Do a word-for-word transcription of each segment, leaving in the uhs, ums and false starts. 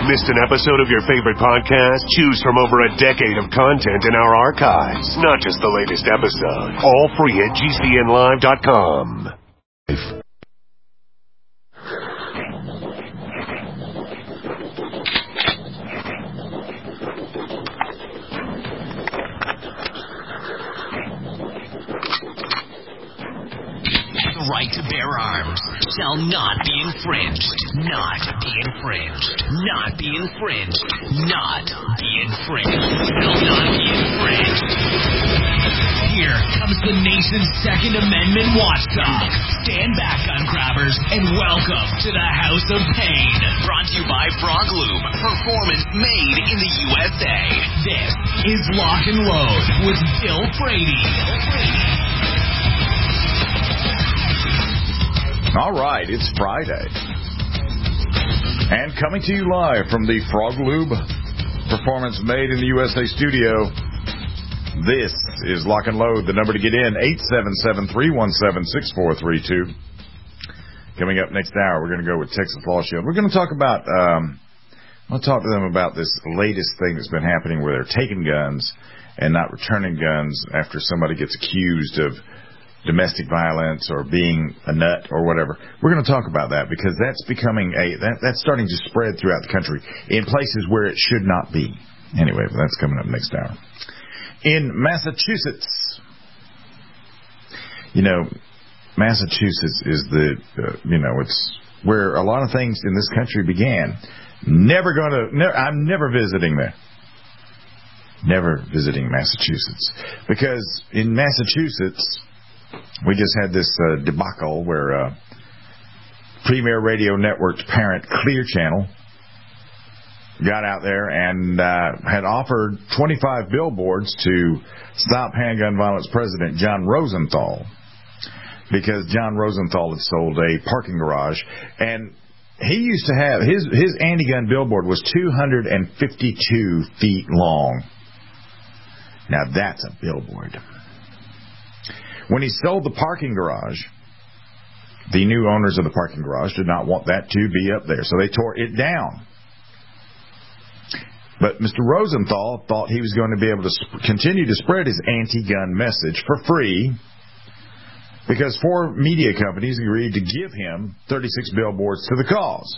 Missed an episode of your favorite podcast? Choose from over a decade of content in our archives, not just the latest episode. All free at G C N live dot com. The right to bear arms shall not be infringed. Not be infringed. Not be infringed. Not be infringed. Shall not be infringed. Here comes the nation's Second Amendment watchdog. Stand back, gun grabbers, and welcome to the House of Pain. Brought to you by Frog Lube. Performance made in the U S A. This is Lock and Load with Bill Frady. Bill Frady. All right, it's Friday. And coming to you live from the Frog Lube Performance Made in the U S A studio, this is Lock and Load. The number to get in, eight seven seven, three one seven, six four three two. Coming up next hour, we're going to go with Texas Law Shield. We're going to talk about, um, I'm going to talk to them about this latest thing that's been happening where they're taking guns and not returning guns after somebody gets accused of domestic violence or being a nut or whatever. We're going to talk about that because that's becoming a, that, that's starting to spread throughout the country in places where it should not be. Anyway, that's coming up next hour. In Massachusetts, you know, Massachusetts is the, uh, you know, it's where a lot of things in this country began. Never going to, ne- I'm never visiting there. Never visiting Massachusetts. Because in Massachusetts, we just had this uh, debacle where uh, Premier Radio Network's parent, Clear Channel, got out there and uh, had offered twenty-five billboards to stop handgun violence president John Rosenthal because John Rosenthal had sold a parking garage. And he used to have, his, his anti-gun billboard was two hundred fifty-two feet long. Now that's a billboard. When he sold the parking garage, the new owners of the parking garage did not want that to be up there, so they tore it down. But Mister Rosenthal thought he was going to be able to sp- continue to spread his anti-gun message for free because four media companies agreed to give him thirty-six billboards to the cause.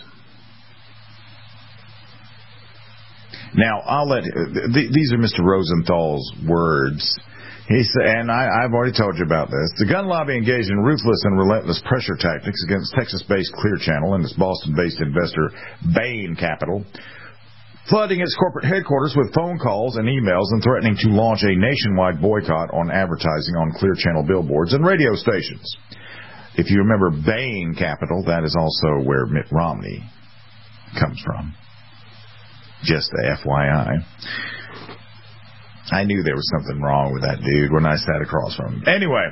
Now, I'll let th- these are Mister Rosenthal's words. He said, and I, I've already told you about this, the gun lobby engaged in ruthless and relentless pressure tactics against Texas-based Clear Channel and its Boston-based investor Bain Capital, flooding its corporate headquarters with phone calls and emails and threatening to launch a nationwide boycott on advertising on Clear Channel billboards and radio stations. If you remember Bain Capital, that is also where Mitt Romney comes from. Just a F Y I. I knew there was something wrong with that dude when I sat across from him. Anyway,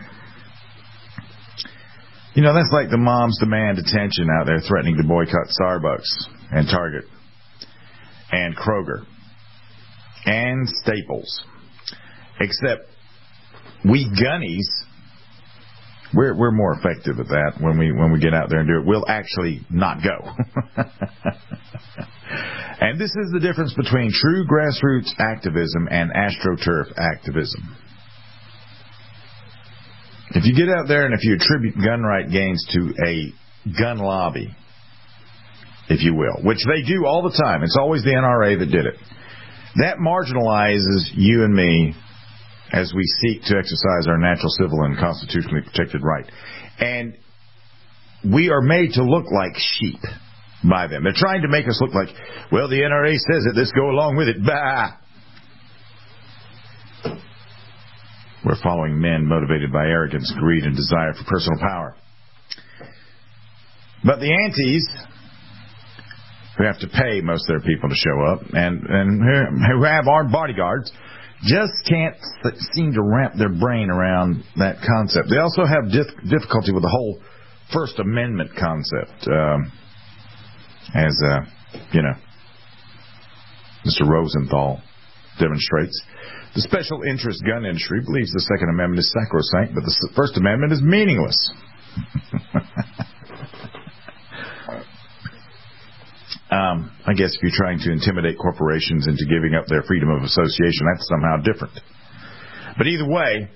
you know, that's like the moms demand attention out there threatening to boycott Starbucks and Target and Kroger and Staples. Except we gunnies, we're we're more effective at that when we when we get out there and do it. We'll actually not go. And this is the difference between true grassroots activism and AstroTurf activism. If you get out there and if you attribute gun right gains to a gun lobby, if you will, which they do all the time, it's always the N R A that did it, that marginalizes you and me as we seek to exercise our natural, civil, and constitutionally protected right. And we are made to look like sheep by them. They're trying to make us look like, well, the N R A says it, let's go along with it. Bah! We're following men motivated by arrogance, greed, and desire for personal power. But the antis, who have to pay most of their people to show up, and, and who have armed bodyguards, just can't seem to wrap their brain around that concept. They also have dif- difficulty with the whole First Amendment concept. Um, As, uh, you know, Mister Rosenthal demonstrates. The special interest gun industry believes the Second Amendment is sacrosanct, but the First Amendment is meaningless. Um, I guess if you're trying to intimidate corporations into giving up their freedom of association, that's somehow different. But either way,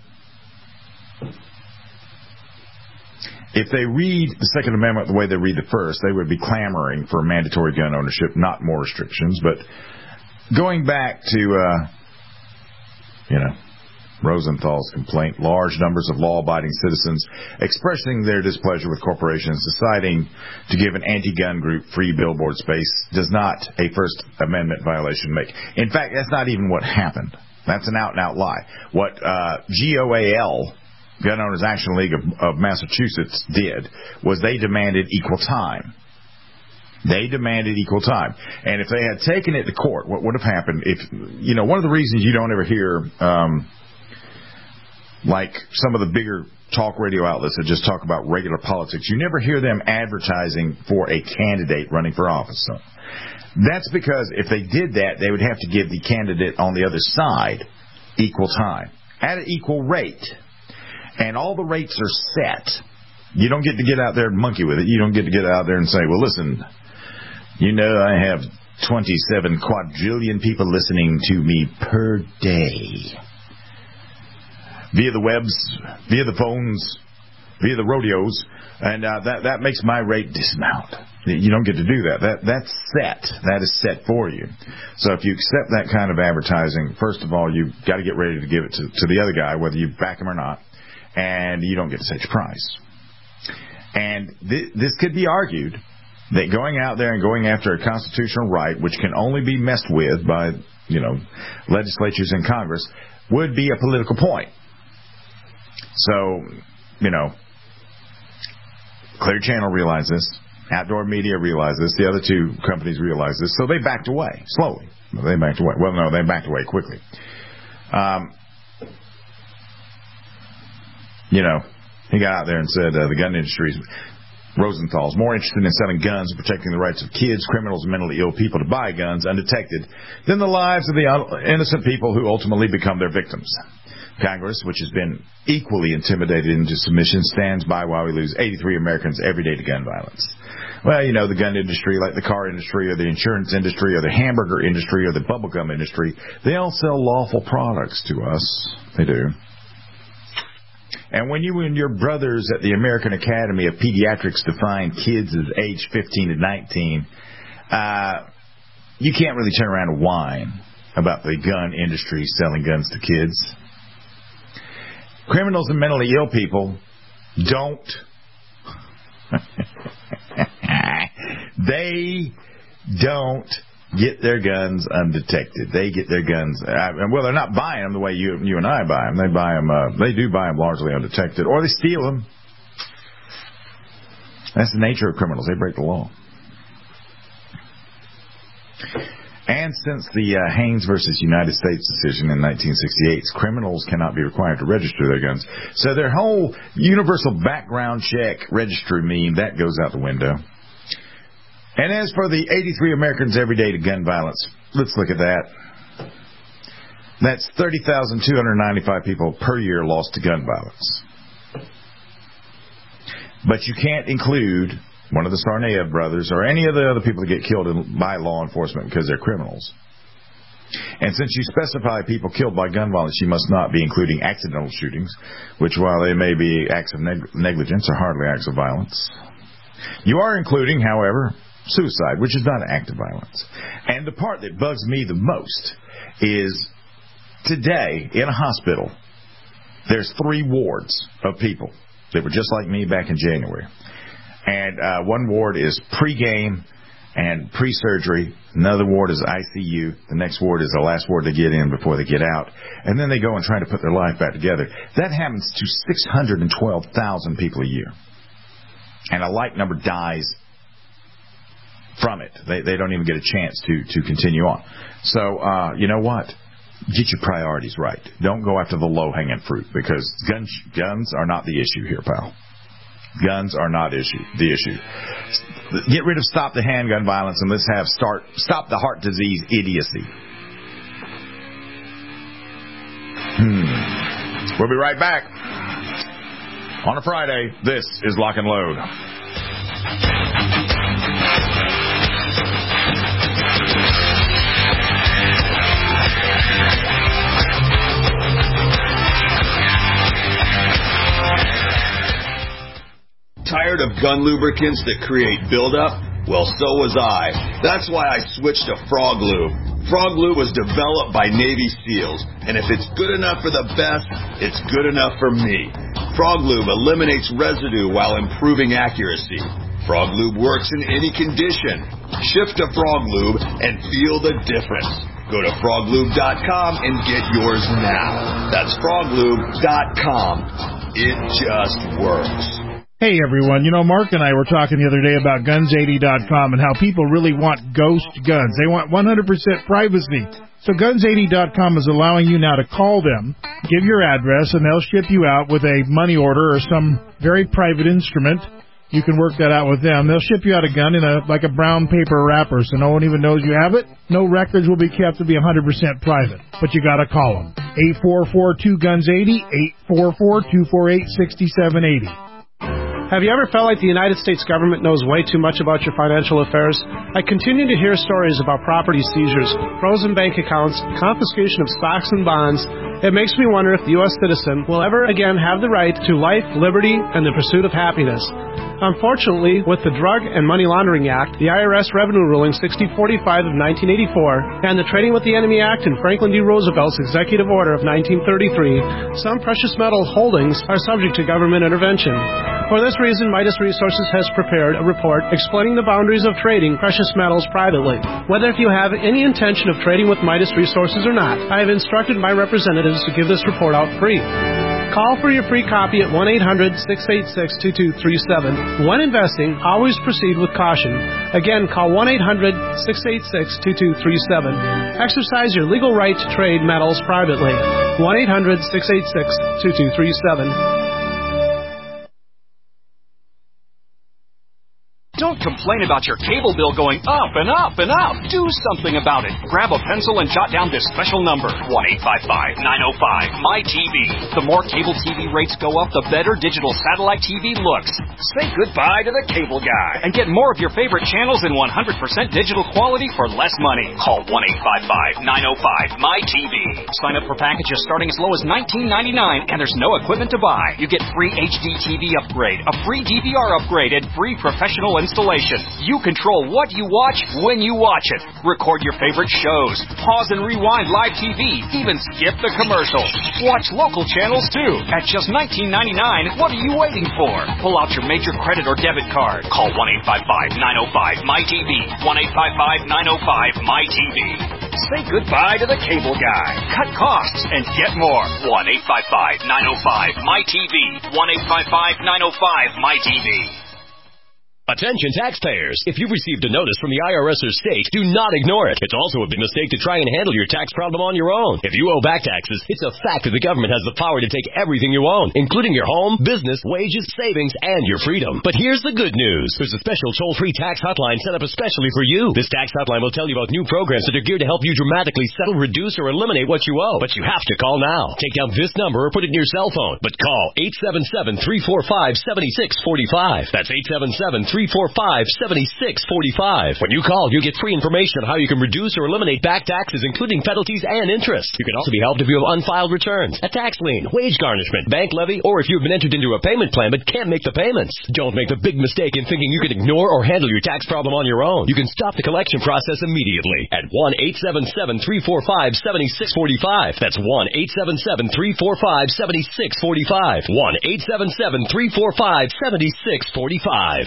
if they read the Second Amendment the way they read the First, they would be clamoring for mandatory gun ownership, not more restrictions. But going back to, uh, you know, Rosenthal's complaint, large numbers of law-abiding citizens expressing their displeasure with corporations deciding to give an anti-gun group free billboard space does not a First Amendment violation make. In fact, that's not even what happened. That's an out-and-out lie. What uh, G O A L, Gun Owners Action League of, of Massachusetts, did was they demanded equal time. They demanded equal time. And if they had taken it to court, what would have happened if, you know, one of the reasons you don't ever hear... Um, like some of the bigger talk radio outlets that just talk about regular politics, you never hear them advertising for a candidate running for office. So that's because if they did that, they would have to give the candidate on the other side equal time at an equal rate. And all the rates are set. You don't get to get out there and monkey with it. You don't get to get out there and say, well, listen, you know, I have twenty-seven quadrillion people listening to me per day. Via the webs, via the phones, via the rodeos, and uh, that that makes my rate dismount. You don't get to do that. That that's set. That is set for you. So if you accept that kind of advertising, first of all, you've got to get ready to give it to, to the other guy, whether you back him or not, and you don't get to set your price. And th- this could be argued that going out there and going after a constitutional right, which can only be messed with by, you know, legislatures and Congress, would be a political point. So, you know, Clear Channel realized this. Outdoor Media realized this. The other two companies realized this. So they backed away, slowly. They backed away. Well, no, they backed away quickly. Um, you know, he got out there and said uh, the gun industry, Rosenthal's, more interested in selling guns and protecting the rights of kids, criminals, and mentally ill people to buy guns undetected than the lives of the innocent people who ultimately become their victims. Congress, which has been equally intimidated into submission, stands by while we lose eighty-three Americans every day to gun violence. Well, you know, the gun industry, like the car industry or the insurance industry or the hamburger industry or the bubblegum industry, they all sell lawful products to us. They do. And when you and your brothers at the American Academy of Pediatrics define kids as age fifteen to nineteen, uh, you can't really turn around and whine about the gun industry selling guns to kids. Criminals and mentally ill people don't. They don't get their guns undetected. They get their guns. Uh, well, they're not buying them the way you you and I buy them. They buy them. Uh, they do buy them largely undetected, or they steal them. That's the nature of criminals. They break the law. And since the uh, Haynes versus United States decision in nineteen sixty-eight, criminals cannot be required to register their guns. So their whole universal background check registry meme, that goes out the window. And as for the eighty-three Americans every day to gun violence, let's look at that. That's thirty thousand two hundred ninety-five people per year lost to gun violence. But you can't include one of the Sarnaev brothers, or any of the other people that get killed by law enforcement because they're criminals. And since you specify people killed by gun violence, you must not be including accidental shootings, which, while they may be acts of neg- negligence, are hardly acts of violence. You are including, however, suicide, which is not an act of violence. And the part that bugs me the most is today in a hospital, there's three wards of people that were just like me back in January. And uh, one ward is pre-game and pre-surgery. Another ward is I C U. The next ward is the last ward they get in before they get out. And then they go and try to put their life back together. That happens to six hundred twelve thousand people a year. And a like number dies from it. They they don't even get a chance to, to continue on. So, uh, you know what? Get your priorities right. Don't go after the low-hanging fruit, because guns, guns are not the issue here, pal. Guns are not issue the issue. Get rid of stop the handgun violence, and let's have start stop the heart disease idiocy. Hmm. We'll be right back on a Friday. This is Lock and Load. tired of gun lubricants that create buildup? Well, so was I. That's why I switched to Frog Lube. Frog Lube was developed by Navy SEALs, and if it's good enough for the best, it's good enough for me. Frog Lube eliminates residue while improving accuracy. Frog Lube works in any condition. Shift to Frog Lube and feel the difference. Go to frog lube dot com and get yours now. That's frog lube dot com. It just works. Hey, everyone. You know, Mark and I were talking the other day about guns eighty dot com and how people really want ghost guns. They want one hundred percent privacy. So guns eighty dot com is allowing you now to call them, give your address, and they'll ship you out with a money order or some very private instrument. You can work that out with them. They'll ship you out a gun in a like a brown paper wrapper so no one even knows you have it. No records will be kept to be one hundred percent private. But you got to call them. eight four four two guns eighty, eight four four two four eight six seven eight zero. Have you ever felt like the United States government knows way too much about your financial affairs? I continue to hear stories about property seizures, frozen bank accounts, confiscation of stocks and bonds. It makes me wonder if the U S citizen will ever again have the right to life, liberty, and the pursuit of happiness. Unfortunately, with the Drug and Money Laundering Act, the I R S Revenue Ruling sixty forty-five of nineteen eighty-four, and the Trading with the Enemy Act and Franklin D. Roosevelt's Executive Order of nineteen thirty-three, some precious metal holdings are subject to government intervention. For this reason, Midas Resources has prepared a report explaining the boundaries of trading precious metals privately. Whether if you have any intention of trading with Midas Resources or not, I have instructed my representatives to give this report out free. Call for your free copy at one eight hundred six eight six two two three seven. When investing, always proceed with caution. Again, call one eight hundred six eight six two two three seven. Exercise your legal right to trade metals privately. one eight hundred six eight six two two three seven. Don't complain about your cable bill going up and up and up. Do something about it. Grab a pencil and jot down this special number, one eight five five nine oh five M Y T V. The more cable T V rates go up, the better digital satellite T V looks. Say goodbye to the cable guy and get more of your favorite channels in one hundred percent digital quality for less money. Call one eight five five nine oh five M Y T V. Sign up for packages starting as low as nineteen ninety-nine, and there's no equipment to buy. You get free H D T V upgrade, a free D V R upgrade, and free professional installation. You control what you watch when you watch it. Record your favorite shows. Pause and rewind live T V. Even skip the commercials. Watch local channels too. At just nineteen ninety-nine, what are you waiting for? Pull out your major credit or debit card. Call one eight five five nine oh five M Y T V. one eight five five nine oh five M Y T V. Say goodbye to the cable guy. Cut costs and get more. one eight five five nine oh five M Y T V. one eight five five nine oh five M Y T V. Attention taxpayers. If you've received a notice from the I R S or state, do not ignore it. It's also a big mistake to try and handle your tax problem on your own. If you owe back taxes, it's a fact that the government has the power to take everything you own, including your home, business, wages, savings, and your freedom. But here's the good news. There's a special toll-free tax hotline set up especially for you. This tax hotline will tell you about new programs that are geared to help you dramatically settle, reduce, or eliminate what you owe. But you have to call now. Take down this number or put it in your cell phone. But call eight seven seven, three four five, seven six four five. That's eight seven seven, three four five, seven six four five. When you call, you get free information on how you can reduce or eliminate back taxes, including penalties and interest. You can also be helped if you have unfiled returns, a tax lien, wage garnishment, bank levy, or if you've been entered into a payment plan but can't make the payments. Don't make the big mistake in thinking you can ignore or handle your tax problem on your own. You can stop the collection process immediately at one eight seven seven, three four five, seven six four five. That's one eight seven seven, three four five, seven six four five. one eight seven seven, three four five, seven six four five.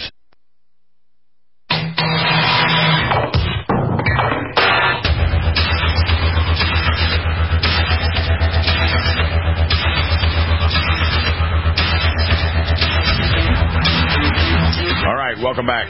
All right, welcome back.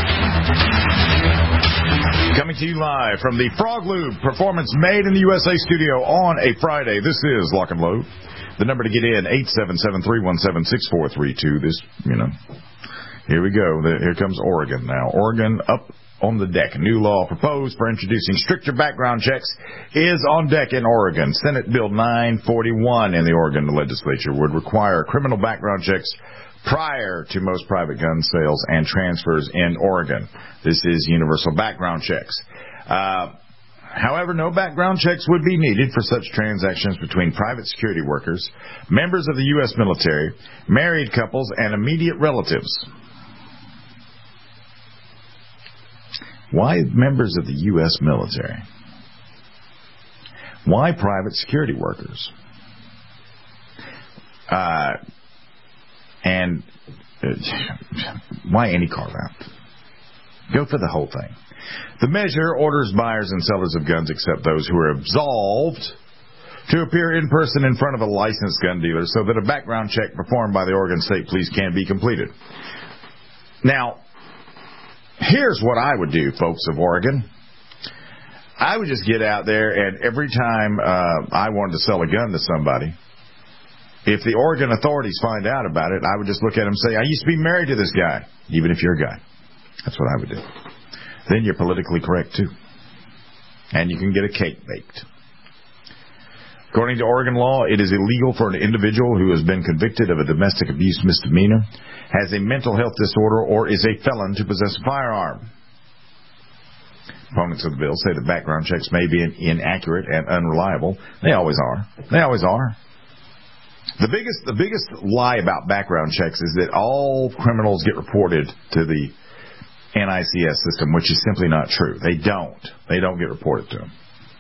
Coming to you live from the Frog Lube Performance Made in the U S A studio on a Friday. This is Lock and Load. The number to get in, eight seven seven, three one seven, six four three two. This, you know, here we go. Here comes Oregon now. Oregon up on the deck. A new law proposed for introducing stricter background checks is on deck in Oregon. Senate Bill nine forty-one in the Oregon legislature would require criminal background checks prior to most private gun sales and transfers in Oregon. This is universal background checks. Uh, however, no background checks would be needed for such transactions between private security workers, members of the U S military, married couples, and immediate relatives. Why members of the U S military? Why private security workers? Uh, and uh, why any carve-out? Go for the whole thing. The measure orders buyers and sellers of guns, except those who are absolved, to appear in person in front of a licensed gun dealer so that a background check performed by the Oregon State Police can be completed. Now, here's what I would do, folks of Oregon. I would just get out there, and every time uh, I wanted to sell a gun to somebody, if the Oregon authorities find out about it, I would just look at them and say, I used to be married to this guy, even if you're a guy. That's what I would do. Then you're politically correct, too. And you can get a cake baked. According to Oregon law, it is illegal for an individual who has been convicted of a domestic abuse misdemeanor, has a mental health disorder, or is a felon to possess a firearm. Opponents of the bill say that background checks may be inaccurate and unreliable. They always are. They always are. The biggest, the biggest lie about background checks is that all criminals get reported to the N I C S system, which is simply not true. They don't. They don't get reported to them.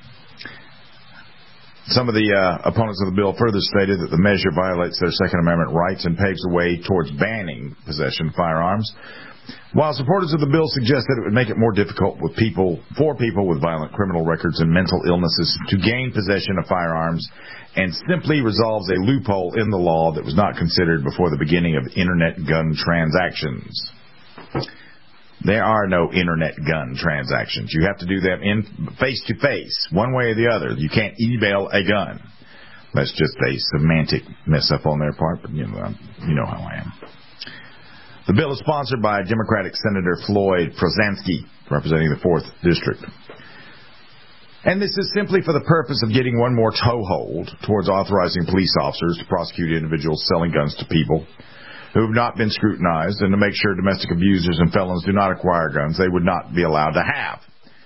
Some of the uh, opponents of the bill further stated that the measure violates their Second Amendment rights and paves the way towards banning possession of firearms, while supporters of the bill suggest that it would make it more difficult with people, for people with violent criminal records and mental illnesses to gain possession of firearms, and simply resolves a loophole in the law that was not considered before the beginning of Internet gun transactions. There are no Internet gun transactions. You have to do them in face-to-face, one way or the other. You can't email a gun. That's just a semantic mess-up on their part, but you know, you know how I am. The bill is sponsored by Democratic Senator Floyd Prozansky, representing the fourth District. And this is simply for the purpose of getting one more toehold towards authorizing police officers to prosecute individuals selling guns to people who have not been scrutinized, and to make sure domestic abusers and felons do not acquire guns they would not be allowed to have.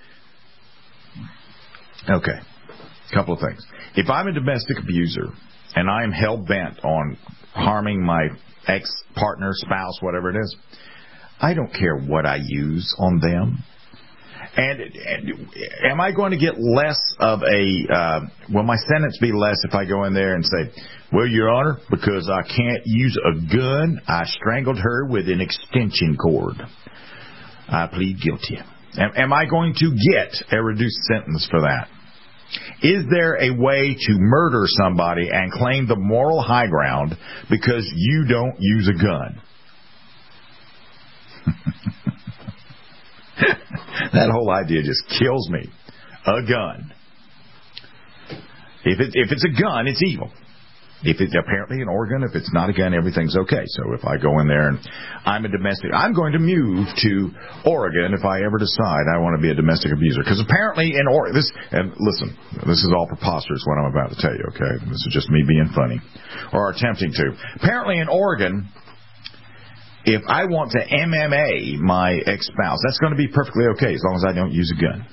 Okay, a couple of things. If I'm a domestic abuser and I am hell-bent on harming my ex-partner, spouse, whatever it is, I don't care what I use on them. And, and am I going to get less of a, uh, will my sentence be less if I go in there and say, well, Your Honor, because I can't use a gun, I strangled her with an extension cord. I plead guilty. Am, am I going to get a reduced sentence for that? Is there a way to murder somebody and claim the moral high ground because you don't use a gun? That whole idea just kills me. A gun. If it, if it's a gun, it's evil. If it's apparently in Oregon, if it's not a gun, everything's okay. So if I go in there and I'm a domestic, I'm going to move to Oregon if I ever decide I want to be a domestic abuser. Because apparently in Oregon, this, and listen, this is all preposterous what I'm about to tell you, okay? This is just me being funny or attempting to. Apparently in Oregon, if I want to M M A my ex-spouse, that's going to be perfectly okay as long as I don't use a gun.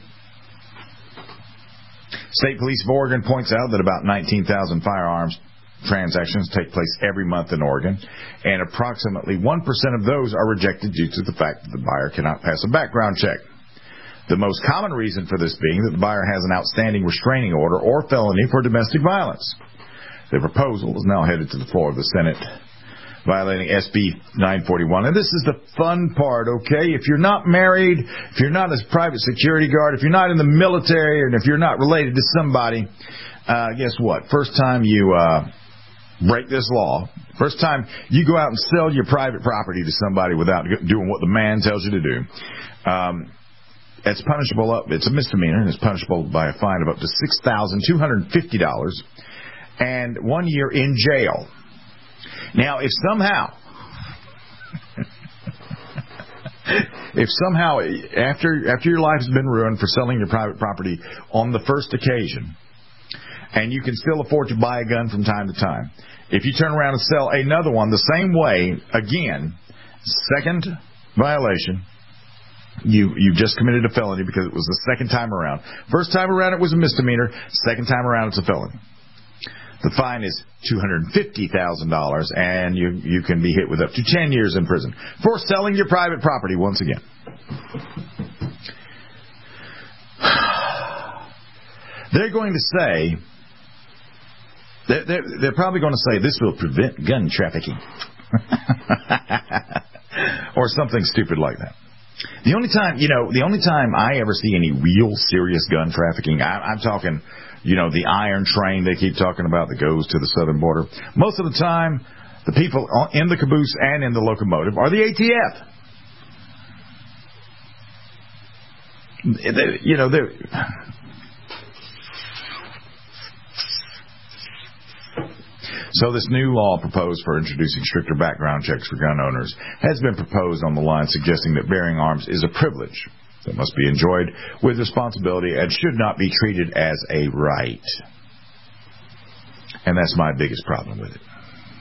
State Police of Oregon points out that about nineteen thousand firearms transactions take place every month in Oregon, and approximately one percent of those are rejected due to the fact that the buyer cannot pass a background check. The most common reason for this being that the buyer has an outstanding restraining order or felony for domestic violence. The proposal is now headed to the floor of the Senate, violating S B nine forty-one. And this is the fun part, okay? If you're not married, if you're not a private security guard, if you're not in the military, and if you're not related to somebody, uh, guess what? First time you uh, break this law, first time you go out and sell your private property to somebody without doing what the man tells you to do, um, it's punishable up. It's a misdemeanor, and it's punishable by a fine of up to six thousand two hundred fifty dollars and one year in jail. Now, if somehow, if somehow after after your life has been ruined for selling your private property on the first occasion, and you can still afford to buy a gun from time to time, if you turn around and sell another one the same way, again, second violation, you you just committed a felony because it was the second time around. First time around it was a misdemeanor. Second time around it's a felony. The fine is two hundred fifty thousand dollars, and you, you can be hit with up to ten years in prison for selling your private property once again. they're going to say, they're, they're, they're probably going to say this will prevent gun trafficking. Or something stupid like that. The only time, you know, the only time I ever see any real serious gun trafficking, I, I'm talking, you know, the iron train they keep talking about that goes to the southern border. Most of the time, the people in the caboose and in the locomotive are the A T F. They, you know, they're... So this new law proposed for introducing stricter background checks for gun owners has been proposed on the line suggesting that bearing arms is a privilege that must be enjoyed with responsibility and should not be treated as a right. And that's my biggest problem with it.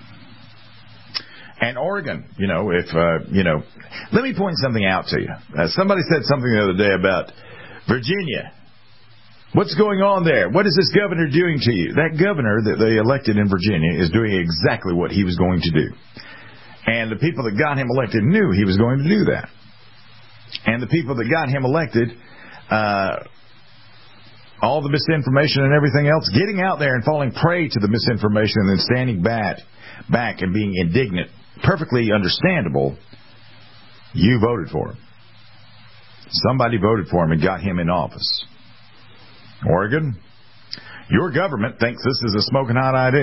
And Oregon, you know, if, uh, you know, let me point something out to you. Uh, somebody said something the other day about Virginia. What's going on there? What is this governor doing to you? That governor that they elected in Virginia is doing exactly what he was going to do. And the people that got him elected knew he was going to do that. And the people that got him elected, uh, all the misinformation and everything else, getting out there and falling prey to the misinformation and then standing back, back and being indignant, perfectly understandable, you voted for him. Somebody voted for him and got him in office. Oregon, your government thinks this is a smoking hot idea.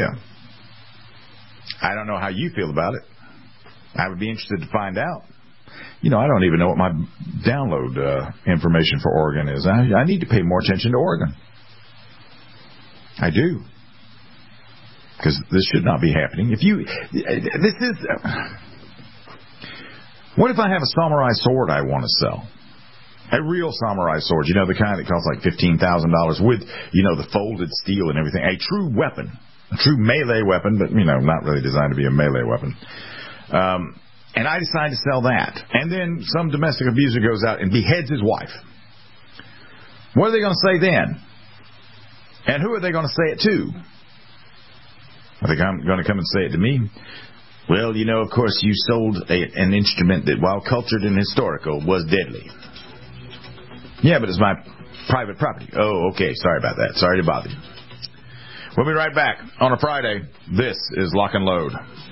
I don't know how you feel about it. I would be interested to find out. You know, I don't even know what my download uh, information for Oregon is. I, I need to pay more attention to Oregon. I do. Because this should not be happening. If you, this is, uh, what if I have a samurai sword I want to sell? A real samurai sword, you know, the kind that costs like fifteen thousand dollars with, you know, the folded steel and everything. A true weapon. A true melee weapon, but, you know, not really designed to be a melee weapon. Um, and I decide to sell that. And then some domestic abuser goes out and beheads his wife. What are they going to say then? And who are they going to say it to? Are they going to come and say it to me? Well, you know, of course, you sold a, an instrument that, while cultured and historical, was deadly. Yeah, but it's my private property. Oh, okay. Sorry about that. Sorry to bother you. We'll be right back on a Friday. This is Lock and Load.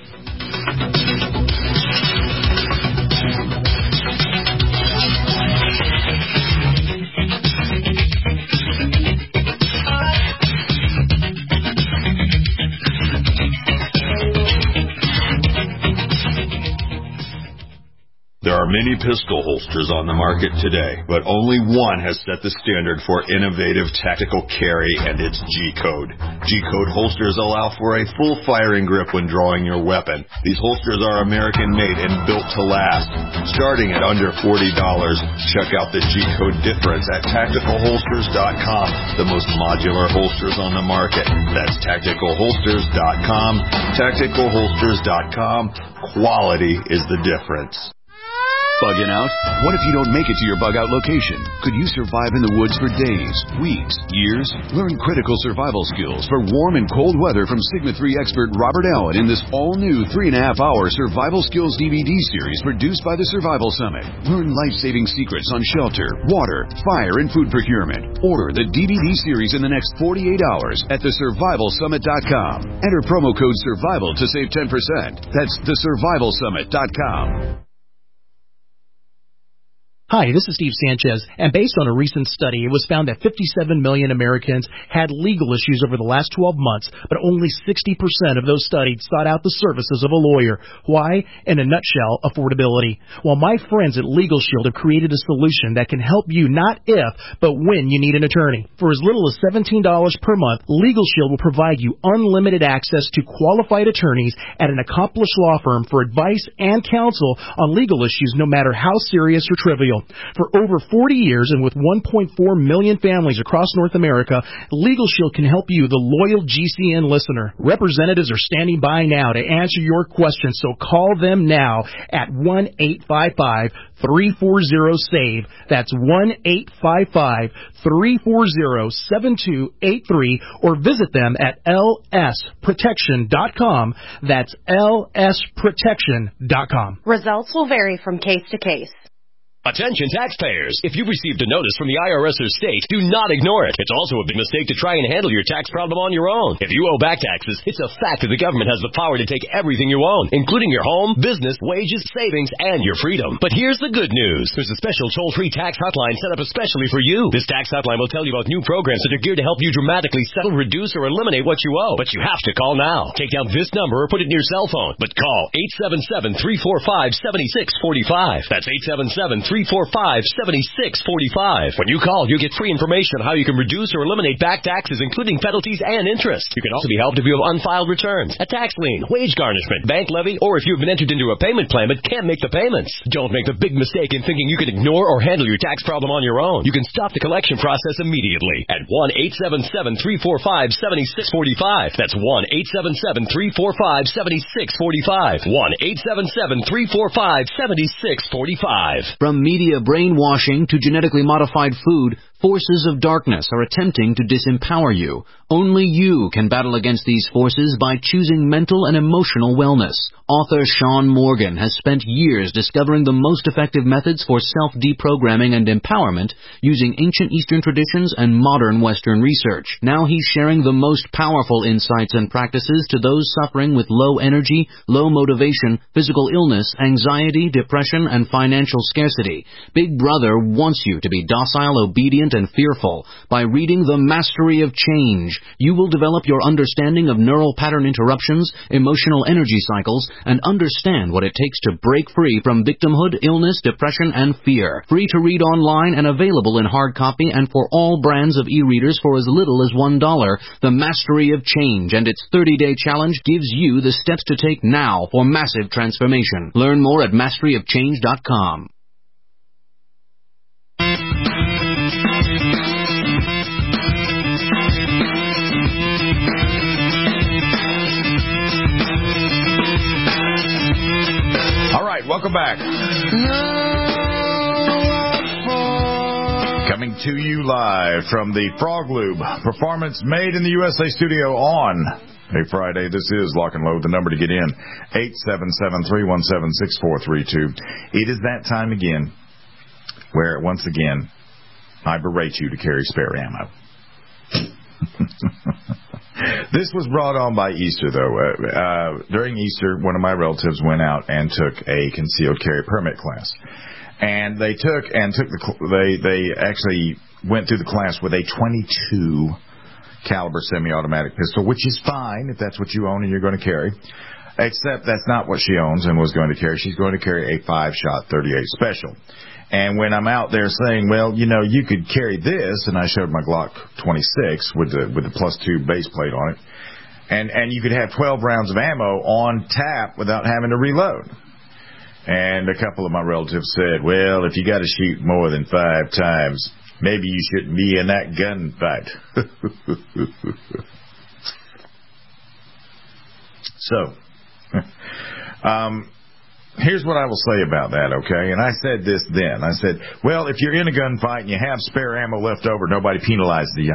There are many pistol holsters on the market today, but only one has set the standard for innovative tactical carry, and it's G-Code. G-Code holsters allow for a full firing grip when drawing your weapon. These holsters are American-made and built to last. Starting at under forty dollars, check out the G-Code difference at tactical holsters dot com, the most modular holsters on the market. That's tactical holsters dot com. tactical holsters dot com. Quality is the difference. Bugging out? What if you don't make it to your bug-out location? Could you survive in the woods for days, weeks, years? Learn critical survival skills for warm and cold weather from Sigma three expert Robert Allen in this all-new three and a half hour survival skills D V D series produced by the Survival Summit. Learn life-saving secrets on shelter, water, fire, and food procurement. Order the D V D series in the next forty-eight hours at the survival summit dot com. Enter promo code SURVIVAL to save ten percent. That's the survival summit dot com. Hi, this is Steve Sanchez, and based on a recent study, it was found that fifty-seven million Americans had legal issues over the last twelve months, but only sixty percent of those studied sought out the services of a lawyer. Why? In a nutshell, affordability. Well, my friends at Legal Shield have created a solution that can help you not if, but when you need an attorney. For as little as seventeen dollars per month, Legal Shield will provide you unlimited access to qualified attorneys at an accomplished law firm for advice and counsel on legal issues, no matter how serious or trivial. For over forty years and with one point four million families across North America, Legal Shield can help you, the loyal G C N listener. Representatives are standing by now to answer your questions, so call them now at one eight five five, three four zero, S A V E. That's one eight five five, three four zero, seven two eight three, or visit them at L S protection dot com. That's L S protection dot com. Results will vary from case to case. Attention taxpayers. If you've received a notice from the I R S or state, do not ignore it. It's also a big mistake to try and handle your tax problem on your own. If you owe back taxes, it's a fact that the government has the power to take everything you own, including your home, business, wages, savings, and your freedom. But here's the good news. There's a special toll-free tax hotline set up especially for you. This tax hotline will tell you about new programs that are geared to help you dramatically settle, reduce, or eliminate what you owe. But you have to call now. Take down this number or put it in your cell phone. But call eight seven seven, three four five, seven six four five. That's eight seven seven, three four five, seven six four five. When you call, you get free information on how you can reduce or eliminate back taxes, including penalties and interest. You can also be helped if you have unfiled returns, a tax lien, wage garnishment, bank levy, or if you've been entered into a payment plan but can't make the payments. Don't make the big mistake in thinking you can ignore or handle your tax problem on your own. You can stop the collection process immediately at one eight seven seven, three four five, seven six four five. That's one eight seven seven, three four five, seven six four five. one eight seven seven, three four five, seven six four five. From media brainwashing to genetically modified food, forces of darkness are attempting to disempower you. Only you can battle against these forces by choosing mental and emotional wellness. Author Sean Morgan has spent years discovering the most effective methods for self-deprogramming and empowerment using ancient Eastern traditions and modern Western research. Now he's sharing the most powerful insights and practices to those suffering with low energy, low motivation, physical illness, anxiety, depression, and financial scarcity. Big Brother wants you to be docile, obedient, and fearful. By reading The Mastery of Change, you will develop your understanding of neural pattern interruptions, emotional energy cycles, and understand what it takes to break free from victimhood, illness, depression, and fear. Free to read online and available in hard copy and for all brands of e-readers for as little as one dollar. The Mastery of Change and its thirty-day challenge gives you the steps to take now for massive transformation. Learn more at mastery of change dot com. Welcome back. Coming to you live from the Frog Lube Performance Made in the U S A studio on a Friday. This is Lock and Load. The number to get in, eight seven seven, three one seven, six four three two. It is that time again where, once again, I berate you to carry spare ammo. This was brought on by Easter, though. Uh, uh, during Easter, one of my relatives went out and took a concealed carry permit class, and they took and took the they they actually went through the class with a twenty-two caliber semi-automatic pistol, which is fine if that's what you own and you're going to carry. Except that's not what she owns and was going to carry. She's going to carry a five-shot thirty-eight special. And when I'm out there saying, well, you know, you could carry this, and I showed my Glock twenty-six with the with the plus two base plate on it, and and you could have twelve rounds of ammo on tap without having to reload. And a couple of my relatives said, well, if you got to shoot more than five times, maybe you shouldn't be in that gunfight. So, um. Here's what I will say about that, okay? And I said this then. I said, well, if you're in a gunfight and you have spare ammo left over, nobody penalizes you.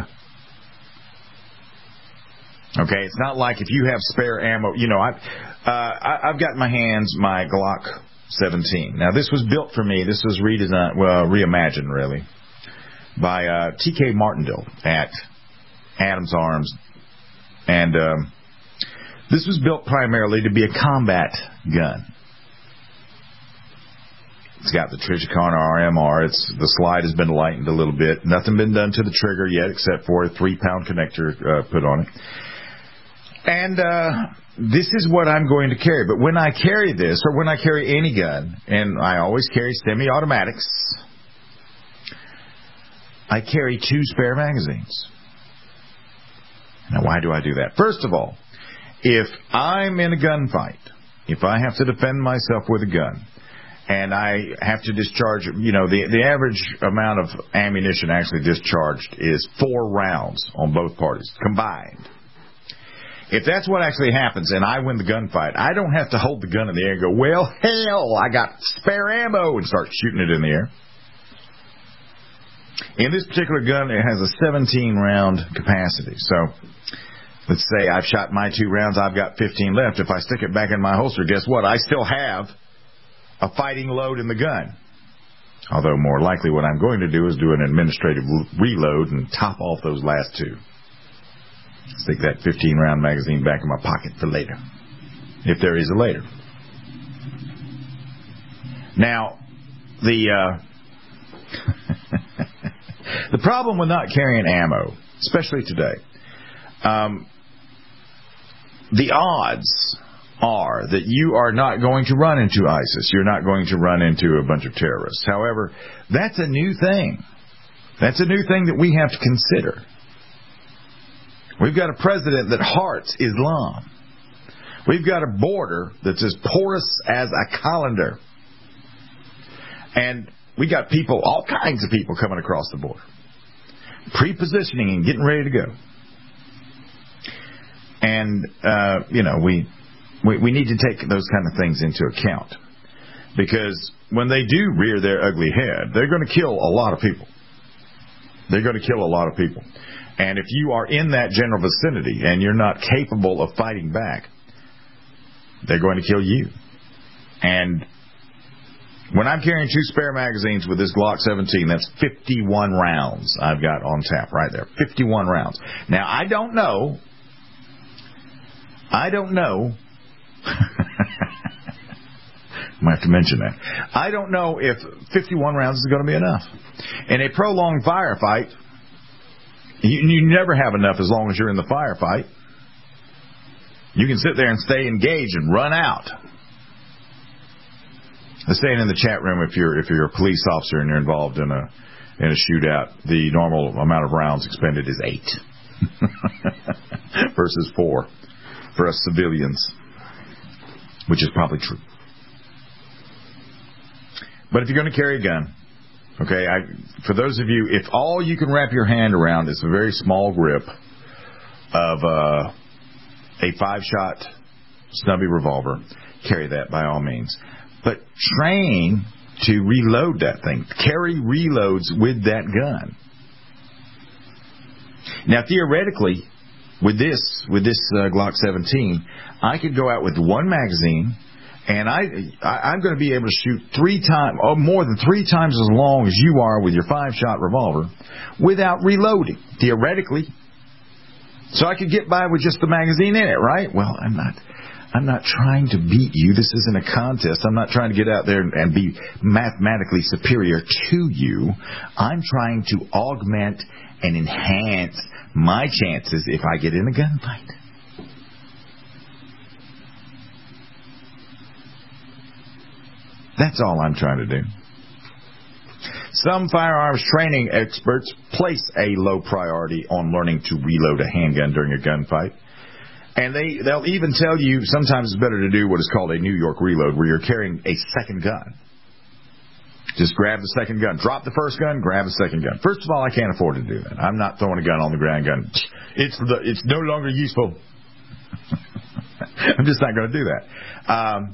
Okay? It's not like if you have spare ammo. You know, I, uh, I, I've got in my hands my Glock seventeen. Now, this was built for me. This was redesigned, well, reimagined, really, by uh, T K Martindale at Adams Arms. And um, this was built primarily to be a combat gun. It's got the Trijicon R M R. It's the slide has been lightened a little bit. Nothing been done to the trigger yet except for a three-pound connector uh, put on it. And uh, this is what I'm going to carry. But when I carry this, or when I carry any gun, and I always carry semi-automatics, I carry two spare magazines. Now, why do I do that? First of all, if I'm in a gunfight, if I have to defend myself with a gun, and I have to discharge, you know, the the average amount of ammunition actually discharged is four rounds on both parties combined. If that's what actually happens and I win the gunfight, I don't have to hold the gun in the air and go, well, hell, I got spare ammo, and start shooting it in the air. In this particular gun, it has a seventeen round capacity. So let's say I've shot my two rounds, I've got fifteen left. If I stick it back in my holster, guess what? I still have a fighting load in the gun. Although more likely what I'm going to do is do an administrative reload and top off those last two. Stick that fifteen-round magazine back in my pocket for later, if there is a later. Now, the uh, the problem with not carrying ammo, especially today, um, the odds are that you are not going to run into ISIS. You're not going to run into a bunch of terrorists. However, that's a new thing. That's a new thing that we have to consider. We've got a president that hearts Islam. We've got a border that's as porous as a colander. And we got people, all kinds of people coming across the border, pre-positioning and getting ready to go. And, uh, you know, we, we we need to take those kind of things into account. Because when they do rear their ugly head, they're going to kill a lot of people. They're going to kill a lot of people. And if you are in that general vicinity and you're not capable of fighting back, they're going to kill you. And when I'm carrying two spare magazines with this Glock seventeen, that's fifty-one rounds I've got on tap right there. fifty-one rounds. Now, I don't know. I don't know. I might have to mention that. I don't know if fifty-one rounds is going to be enough. In a prolonged firefight, you, you never have enough as long as you're in the firefight. You can sit there and stay engaged and run out. They're saying in the chat room, if you're if you're a police officer and you're involved in a in a shootout, the normal amount of rounds expended is eight versus four for us civilians, which is probably true. But if you're going to carry a gun, okay, I, for those of you, if all you can wrap your hand around is a very small grip of uh, a five-shot snubby revolver, carry that by all means. But train to reload that thing. Carry reloads with that gun. Now, theoretically, with this with this uh, Glock seventeen, I could go out with one magazine, and I, I I'm going to be able to shoot three times, or more than three times as long as you are with your five-shot revolver, without reloading. Theoretically, so I could get by with just the magazine in it, right? Well, I'm not. I'm not trying to beat you. This isn't a contest. I'm not trying to get out there and be mathematically superior to you. I'm trying to augment and enhance my chances if I get in a gunfight. That's all I'm trying to do. Some firearms training experts place a low priority on learning to reload a handgun during a gunfight. And they, they'll even tell you sometimes it's better to do what is called a New York reload, where you're carrying a second gun. Just grab the second gun. Drop the first gun, grab the second gun. First of all, I can't afford to do that. I'm not throwing a gun on the ground gun. It's the, it's no longer useful. I'm just not going to do that. Um,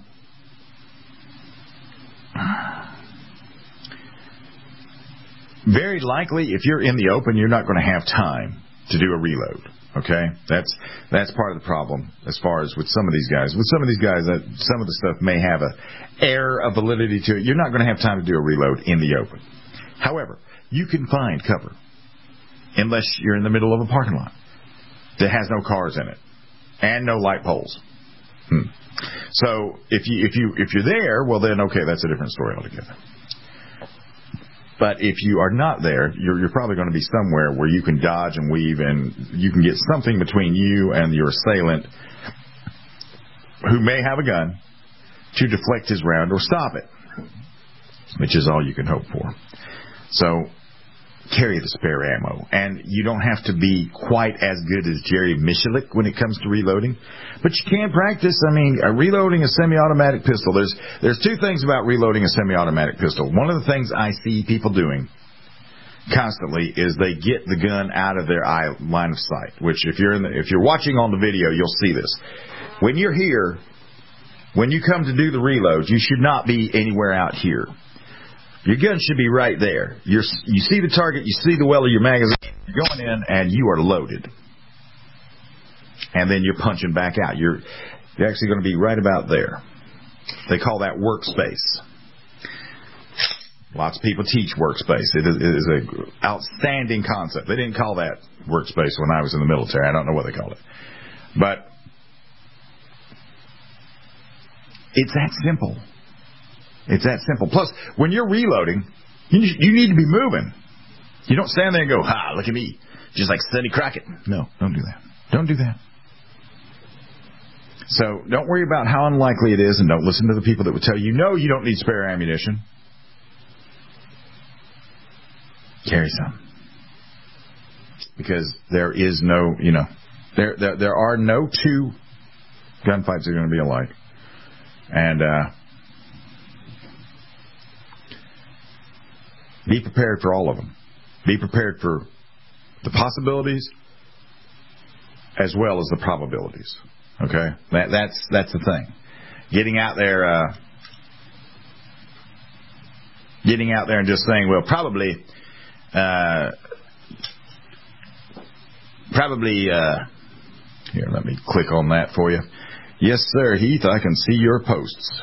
very likely, if you're in the open, you're not going to have time to do a reload. Okay, that's that's part of the problem as far as with some of these guys. With some of these guys, that some of the stuff may have a air of validity to it. You're not going to have time to do a reload in the open. However, you can find cover unless you're in the middle of a parking lot that has no cars in it and no light poles. Hmm. So if you if you if you're there, well then okay, that's a different story altogether. But if you are not there, you're, you're probably going to be somewhere where you can dodge and weave and you can get something between you and your assailant who may have a gun to deflect his round or stop it, which is all you can hope for. So carry the spare ammo. And you don't have to be quite as good as Jerry Michalik when it comes to reloading. But you can practice. I mean, uh, reloading a semi-automatic pistol, there's there's two things about reloading a semi-automatic pistol. One of the things I see people doing constantly is they get the gun out of their eye line of sight, which if you're in the, if you're watching on the video, you'll see this. When you're here, when you come to do the reload, you should not be anywhere out here. Your gun should be right there. You're, you see the target, you see the well of your magazine, you're going in, and you are loaded. And then you're punching back out. You're, you're actually going to be right about there. They call that workspace. Lots of people teach workspace. It is, it is an outstanding concept. They didn't call that workspace when I was in the military. I don't know what they called it. But it's that simple. It's that simple. Plus, when you're reloading, you, you need to be moving. You don't stand there and go, ha, look at me, just like Sonny Crockett. No, don't do that. Don't do that. So don't worry about how unlikely it is, and don't listen to the people that would tell you, no, you don't need spare ammunition. Carry some. Because there is no, you know, there there, there are no two gunfights that are going to be alike. And uh, be prepared for all of them. Be prepared for the possibilities as well as the probabilities. Okay? That, that's that's the thing. Getting out there, uh, getting out there and just saying, well, probably, uh, probably. Uh, here, let me click on that for you. Yes, sir, Heath. I can see your posts.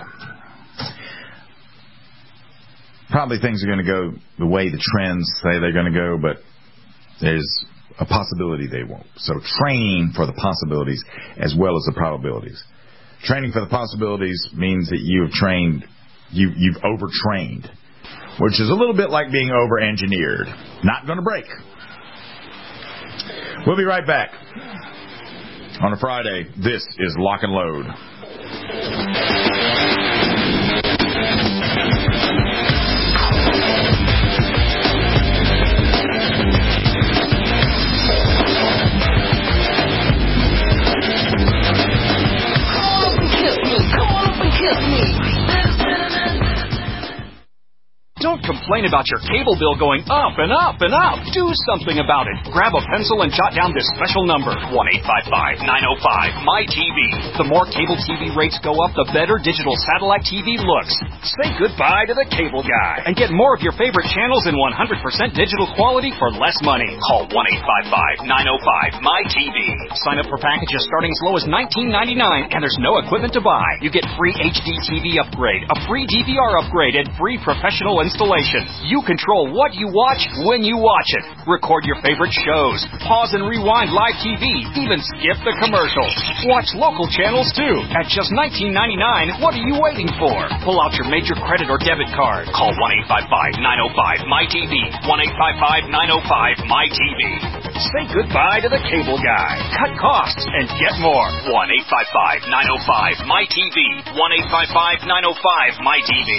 Probably things are going to go the way the trends say they're going to go, but there's a possibility they won't. So train for the possibilities as well as the probabilities. Training for the possibilities means that you have trained, you, you've overtrained, which is a little bit like being over-engineered. Not going to break. We'll be right back. On a Friday, this is Lock and Load. Don't complain about your cable bill going up and up and up. Do something about it. Grab a pencil and jot down this special number, one eight five five, nine oh five, M Y T V. The more cable T V rates go up, the better digital satellite T V looks. Say goodbye to the cable guy and get more of your favorite channels in one hundred percent digital quality for less money. Call one eight five five, nine oh five, M Y T V. Sign up for packages starting as low as nineteen ninety-nine, and there's no equipment to buy. You get free H D T V upgrade, a free D V R upgrade, and free professional installation. You control what you watch when you watch it. Record your favorite shows. Pause and rewind live T V. Even skip the commercials. Watch local channels too. At just nineteen ninety-nine, what are you waiting for? Pull out your major credit or debit card. Call one eight five five, nine oh five, M Y T V. one eight five five, nine oh five, M Y T V. Say goodbye to the cable guy. Cut costs and get more. one eight five five, nine oh five, M Y T V. one eight five five, nine oh five, M Y T V.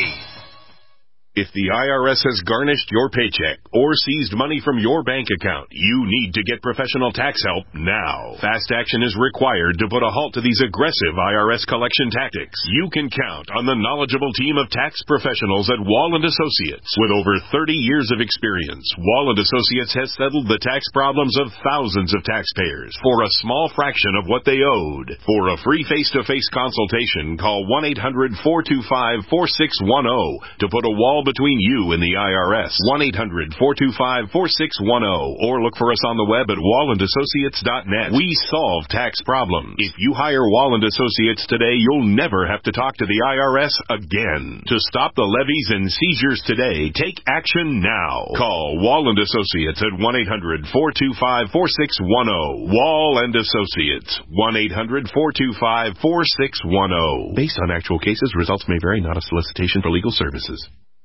If the I R S has garnished your paycheck or seized money from your bank account, you need to get professional tax help now. Fast action is required to put a halt to these aggressive I R S collection tactics. You can count on the knowledgeable team of tax professionals at Wall and Associates. With over thirty years of experience, Wall and Associates has settled the tax problems of thousands of taxpayers for a small fraction of what they owed. For a free face-to-face consultation, call one eight hundred, four two five, four six one zero to put a wall between you and the I R S. one eight hundred, four two five, four six one zero or look for us on the web at wall and associates dot net. We solve tax problems. If you hire Wall and Associates today, you'll never have to talk to the I R S again. To stop the levies and seizures today, take action now. Call Wall and Associates at one eight hundred, four two five, four six one zero. Wall and Associates, one eight hundred, four two five, four six one zero. Based on actual cases, results may vary, not a solicitation for legal services.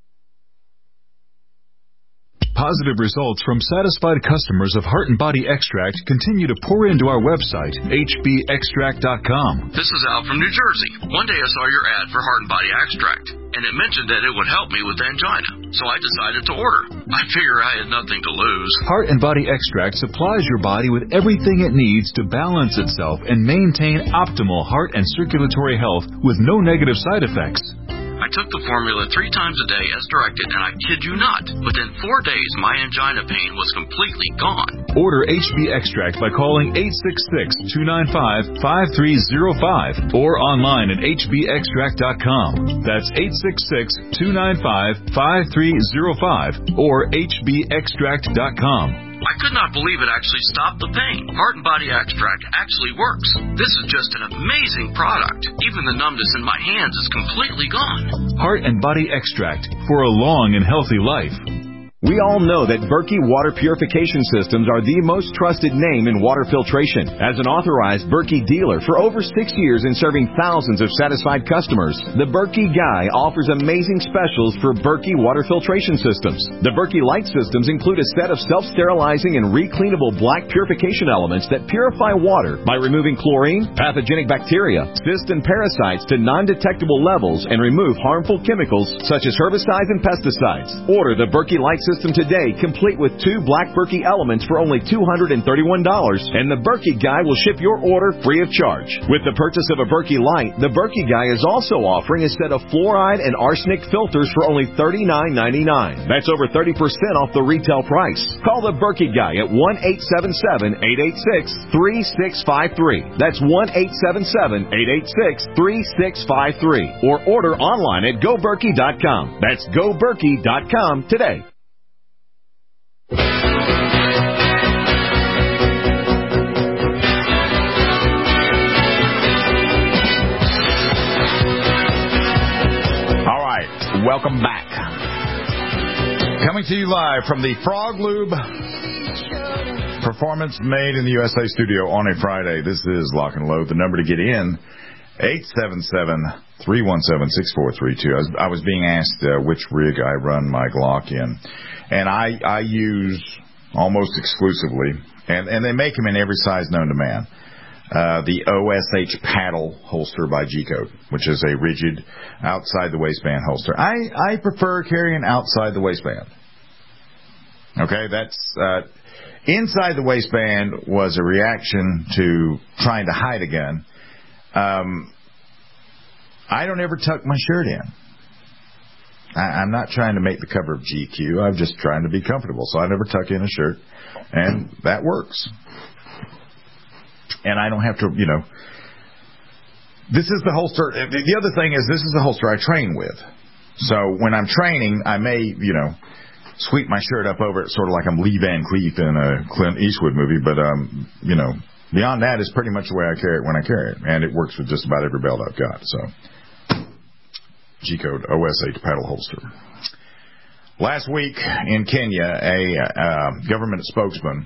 Positive results from satisfied customers of Heart and Body Extract continue to pour into our website, H B extract dot com. This is Al from New Jersey. One day I saw your ad for Heart and Body Extract, and it mentioned that it would help me with angina, so I decided to order. I figure I had nothing to lose. Heart and Body Extract supplies your body with everything it needs to balance itself and maintain optimal heart and circulatory health with no negative side effects. I took the formula three times a day as directed, and I kid you not, within four days my angina pain was completely gone. Order H B Extract by calling eight six six, two nine five, five three zero five or online at H B extract dot com. That's eight six six, two nine five, five three zero five or H B extract dot com. I I could not believe it actually stopped the pain. Heart and Body Extract actually works. This is just an amazing product. Even the numbness in my hands is completely gone. Heart and Body Extract for a long and healthy life. We all know that Berkey Water Purification Systems are the most trusted name in water filtration. As an authorized Berkey dealer for over six years and serving thousands of satisfied customers, the Berkey Guy offers amazing specials for Berkey Water Filtration Systems. The Berkey Light Systems include a set of self-sterilizing and recleanable black purification elements that purify water by removing chlorine, pathogenic bacteria, cysts, and parasites to non-detectable levels and remove harmful chemicals such as herbicides and pesticides. Order the Berkey Light System today, complete with two black Berkey elements for only two hundred thirty-one dollars, and the Berkey Guy will ship your order free of charge. With the purchase of a Berkey Light, the Berkey Guy is also offering a set of fluoride and arsenic filters for only thirty-nine ninety-nine. That's over thirty percent off the retail price. Call the Berkey Guy at one eight seven seven, eight eight six, three six five three. That's one eight seven seven, eight eight six, three six five three. Or order online at go berkey dot com. That's go berkey dot com today. Welcome back. Coming to you live from the Frog Lube Performance Made in the U S A studio on a Friday. This is Lock and Load. The number to get in, eight seven seven, three one seven, six four three two. I was, I was being asked uh, which rig I run my Glock in. And I, I use almost exclusively, and, and they make them in every size known to man, Uh, the O S H paddle holster by G-Code, which is a rigid outside the waistband holster. I, I prefer carrying outside the waistband. Okay, that's uh, inside the waistband was a reaction to trying to hide a gun. Um, I don't ever tuck my shirt in. I, I'm not trying to make the cover of G Q. I'm just trying to be comfortable, so I never tuck in a shirt, and that works. And I don't have to, you know, this is the holster. The other thing is this is the holster I train with. So when I'm training, I may, you know, sweep my shirt up over it, sort of like I'm Lee Van Cleef in a Clint Eastwood movie. But, um, you know, beyond that is pretty much the way I carry it when I carry it. And it works with just about every belt I've got. So G-Code O S H paddle holster. Last week in Kenya, a uh, government spokesman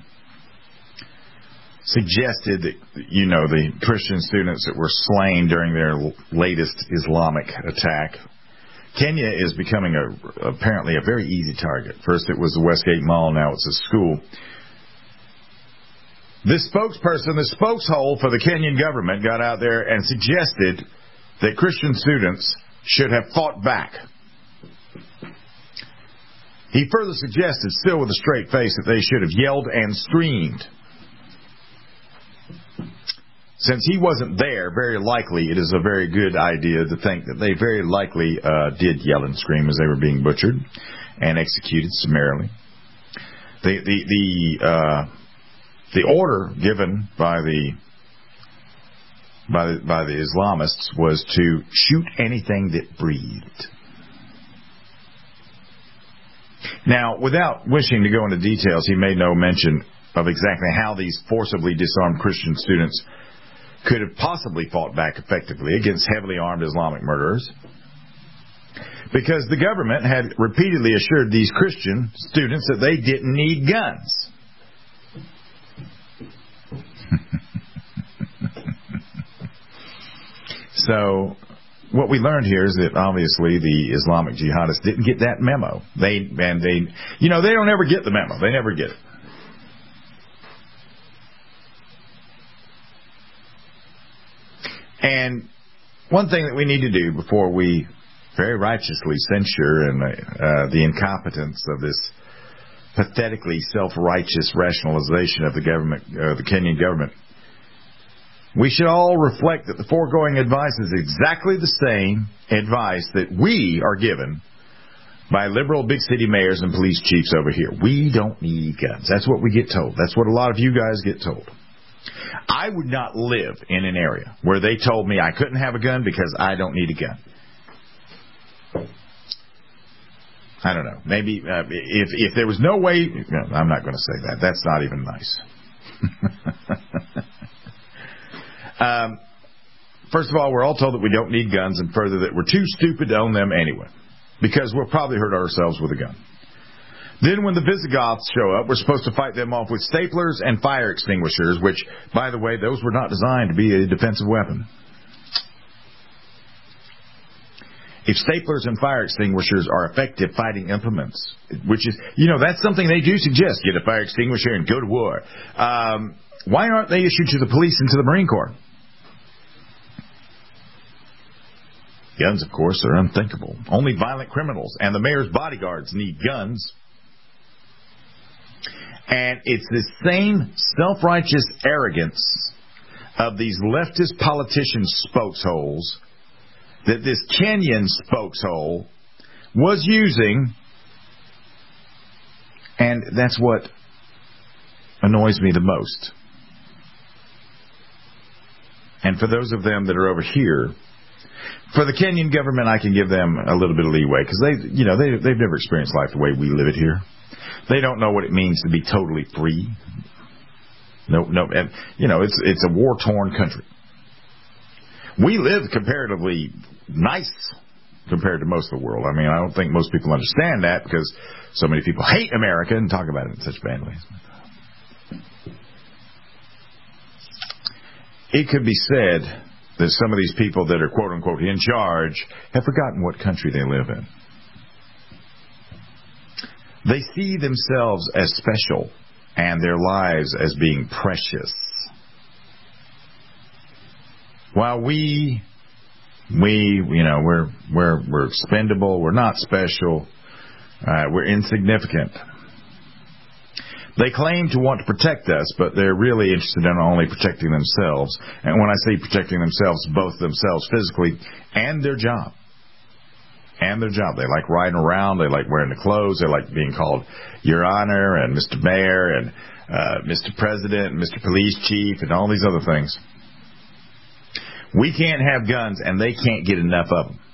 suggested that, you know, the Christian students that were slain during their latest Islamic attack. Kenya is becoming a, apparently a very easy target. First it was the Westgate Mall, now it's a school. This spokesperson, the spokeshole for the Kenyan government, got out there and suggested that Christian students should have fought back. He further suggested, still with a straight face, that they should have yelled and screamed. Since he wasn't there, very likely it is a very good idea to think that they very likely uh, did yell and scream as they were being butchered and executed summarily. The the the uh, the order given by the by the, by the Islamists was to shoot anything that breathed. Now, without wishing to go into details, he made no mention of exactly how these forcibly disarmed Christian students could have possibly fought back effectively against heavily armed Islamic murderers, because the government had repeatedly assured these Christian students that they didn't need guns. So what we learned here is that obviously the Islamic jihadists didn't get that memo. They and they, you know, they don't ever get the memo. They never get it. And one thing that we need to do before we very righteously censure and uh, the incompetence of this pathetically self-righteous rationalization of the government, uh, the Kenyan government, we should all reflect that the foregoing advice is exactly the same advice that we are given by liberal big city mayors and police chiefs over here. We don't need guns. That's what we get told. That's what a lot of you guys get told. I would not live in an area where they told me I couldn't have a gun because I don't need a gun. I don't know. Maybe uh, if if there was no way, no, I'm not going to say that. That's not even nice. um, first of all, we're all told that we don't need guns, and further that we're too stupid to own them anyway, because we'll probably hurt ourselves with a gun. Then when the Visigoths show up, we're supposed to fight them off with staplers and fire extinguishers, which, by the way, those were not designed to be a defensive weapon. If staplers and fire extinguishers are effective fighting implements, which is, you know, that's something they do suggest, get a fire extinguisher and go to war. Um, why aren't they issued to the police and to the Marine Corps? Guns, of course, are unthinkable. Only violent criminals and the mayor's bodyguards need guns. And it's the same self-righteous arrogance of these leftist politician spokesholes that this Kenyan spokeshole was using, and that's what annoys me the most. And for those of them that are over here, for the Kenyan government, I can give them a little bit of leeway, because they, you know, they, they've never experienced life the way we live it here. They don't know what it means to be totally free. No, no, and you know, it's it's a war-torn country. We live comparatively nice compared to most of the world. I mean, I don't think most people understand that because so many people hate America and talk about it in such bad ways. It could be said that some of these people that are quote-unquote in charge have forgotten what country they live in. They see themselves as special and their lives as being precious. While we, we, you know, we're we're we're expendable. We're not special. Uh, we're insignificant. They claim to want to protect us, but they're really interested in only protecting themselves. And when I say protecting themselves, both themselves physically and their job. And their job. They like riding around. They like wearing the clothes. They like being called Your Honor and Mister Mayor and uh, Mister President and Mister Police Chief and all these other things. We can't have guns, and they can't get enough of them.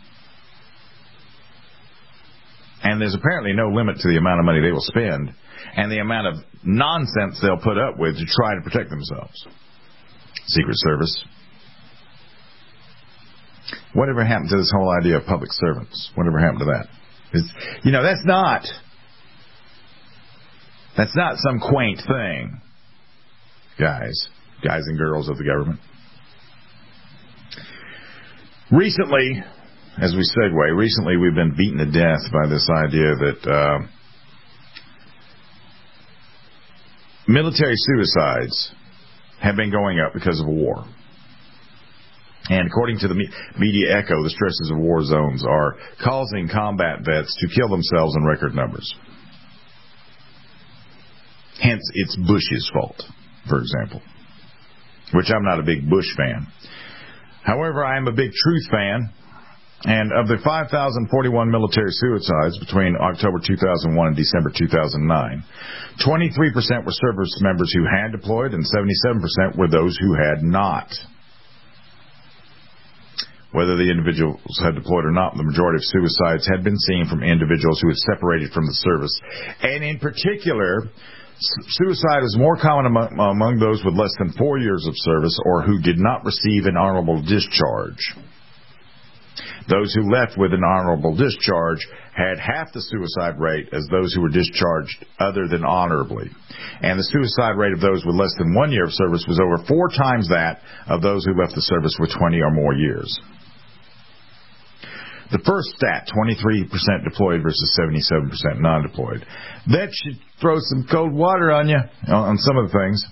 And there's apparently no limit to the amount of money they will spend and the amount of nonsense they'll put up with to try to protect themselves. Secret Service. Whatever happened to this whole idea of public servants? Whatever happened to that? It's, you know, that's not that's not some quaint thing, guys, guys and girls of the government. Recently, as we segue, recently we've been beaten to death by this idea that uh, military suicides have been going up because of a war. And according to the media echo, the stresses of war zones are causing combat vets to kill themselves in record numbers. Hence, it's Bush's fault, for example, which I'm not a big Bush fan. However, I am a big Truth fan, and of the five thousand forty-one military suicides between October two thousand one and December two thousand nine, twenty-three percent were service members who had deployed, and seventy-seven percent were those who had not. Whether the individuals had deployed or not, the majority of suicides had been seen from individuals who had separated from the service. And in particular, suicide is more common among, among those with less than four years of service or who did not receive an honorable discharge. Those who left with an honorable discharge had half the suicide rate as those who were discharged other than honorably. And the suicide rate of those with less than one year of service was over four times that of those who left the service with twenty or more years. The first stat, twenty-three percent deployed versus seventy-seven percent non-deployed. That should throw some cold water on you on some of the things.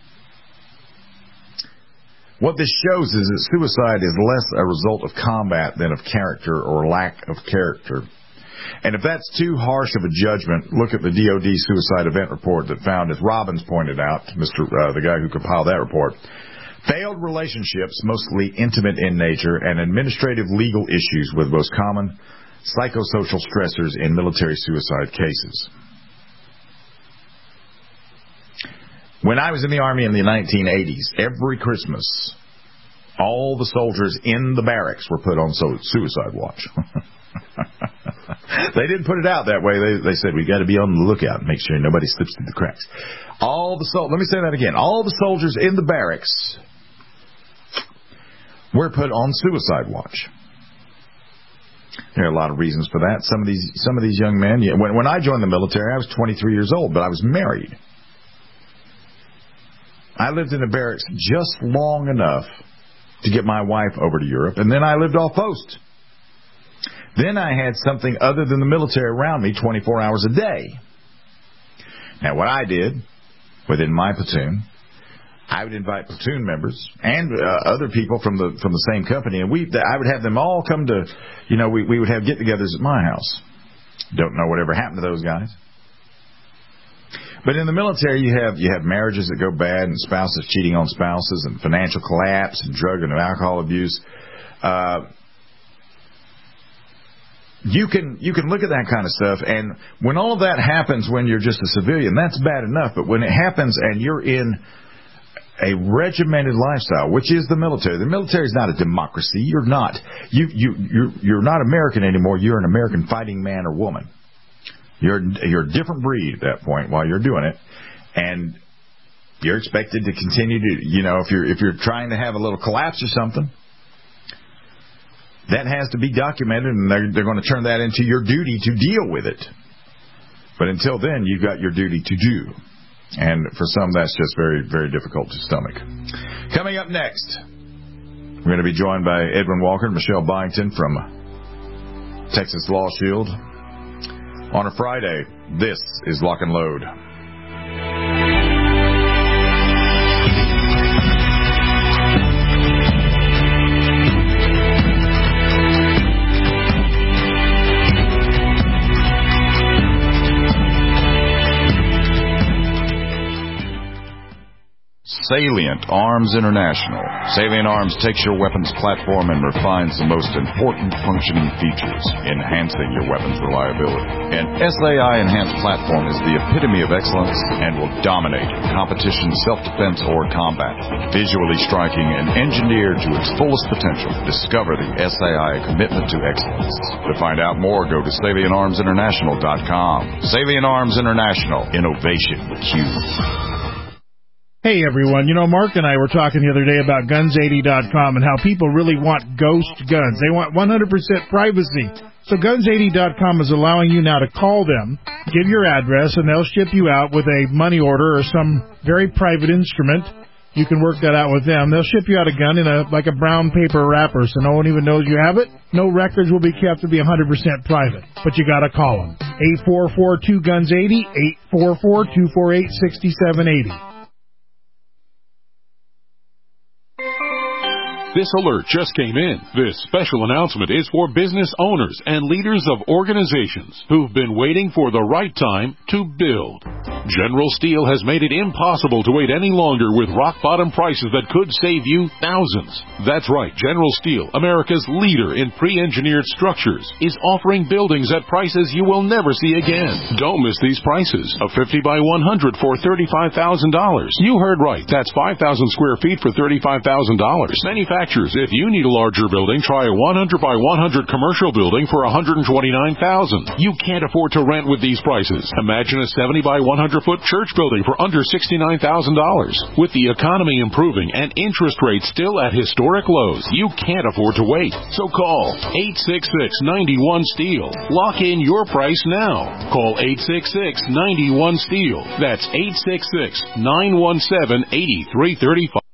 What this shows is that suicide is less a result of combat than of character or lack of character. And if that's too harsh of a judgment, look at the D O D suicide event report that found, as Robbins pointed out, Mister Uh, the guy who compiled that report, failed relationships, mostly intimate in nature, and administrative legal issues were the most common psychosocial stressors in military suicide cases. When I was in the Army in the nineteen eighties, every Christmas, all the soldiers in the barracks were put on suicide watch. They didn't put it out that way. They, they said, we got to be on the lookout and make sure nobody slips through the cracks. All the sol- Let me say that again. All the soldiers in the barracks were put on suicide watch. There are a lot of reasons for that. Some of these some of these young men, yeah, when, when I joined the military, I was twenty-three years old, but I was married. I lived in the barracks just long enough to get my wife over to Europe, and then I lived off post. Then I had something other than the military around me twenty-four hours a day. Now, what I did within my platoon, I would invite platoon members and uh, other people from the from the same company, and we I would have them all come to, you know, we, we would have get-togethers at my house. Don't know whatever happened to those guys. But in the military, you have you have marriages that go bad, and spouses cheating on spouses, and financial collapse, and drug and alcohol abuse. Uh, You can you can look at that kind of stuff, and when all of that happens when you're just a civilian, that's bad enough. But when it happens and you're in a regimented lifestyle, which is the military, the military is not a democracy. You're not you you you're you're not American anymore. You're an American fighting man or woman. You're you're a different breed at that point while you're doing it, and you're expected to continue to, you know, if you're if you're trying to have a little collapse or something, that has to be documented, and they're, they're going to turn that into your duty to deal with it. But until then, you've got your duty to do. And for some, that's just very, very difficult to stomach. Coming up next, we're going to be joined by Edwin Walker and Michelle Byington from Texas Law Shield. On a Friday, this is Lock and Load. Salient Arms International. Salient Arms takes your weapons platform and refines the most important functioning features, enhancing your weapons reliability. An S A I enhanced platform is the epitome of excellence and will dominate competition, self-defense, or combat. Visually striking and engineered to its fullest potential, discover the S A I commitment to excellence. To find out more, go to salient arms international dot com. Salient Arms International. Innovation with you. Hey, everyone. You know, Mark and I were talking the other day about guns eighty dot com and how people really want ghost guns. They want one hundred percent privacy. So guns eighty dot com is allowing you now to call them, give your address, and they'll ship you out with a money order or some very private instrument. You can work that out with them. They'll ship you out a gun in a like a brown paper wrapper so no one even knows you have it. No records will be kept to be one hundred percent private. But you got to call them. eight four four two guns eighty, eight four four two four eight six seven eight zero. This alert just came in. This special announcement is for business owners and leaders of organizations who've been waiting for the right time to build. General Steel has made it impossible to wait any longer with rock-bottom prices that could save you thousands. That's right, General Steel, America's leader in pre-engineered structures, is offering buildings at prices you will never see again. Don't miss these prices. A fifty by one hundred for thirty-five thousand dollars. You heard right. That's five thousand square feet for thirty-five thousand dollars. Manufacturers, if you need a larger building, try a one hundred by one hundred commercial building for one hundred twenty-nine thousand dollars. You can't afford to rent with these prices. Imagine a seventy by one hundred foot church building for under sixty-nine thousand dollars. With the economy improving and interest rates still at historic lows, you can't afford to wait. So call eight six six, nine one, STEEL. Lock in your price now. Call eight six six, nine one, STEEL. That's eight six six, nine one seven, eight three three five.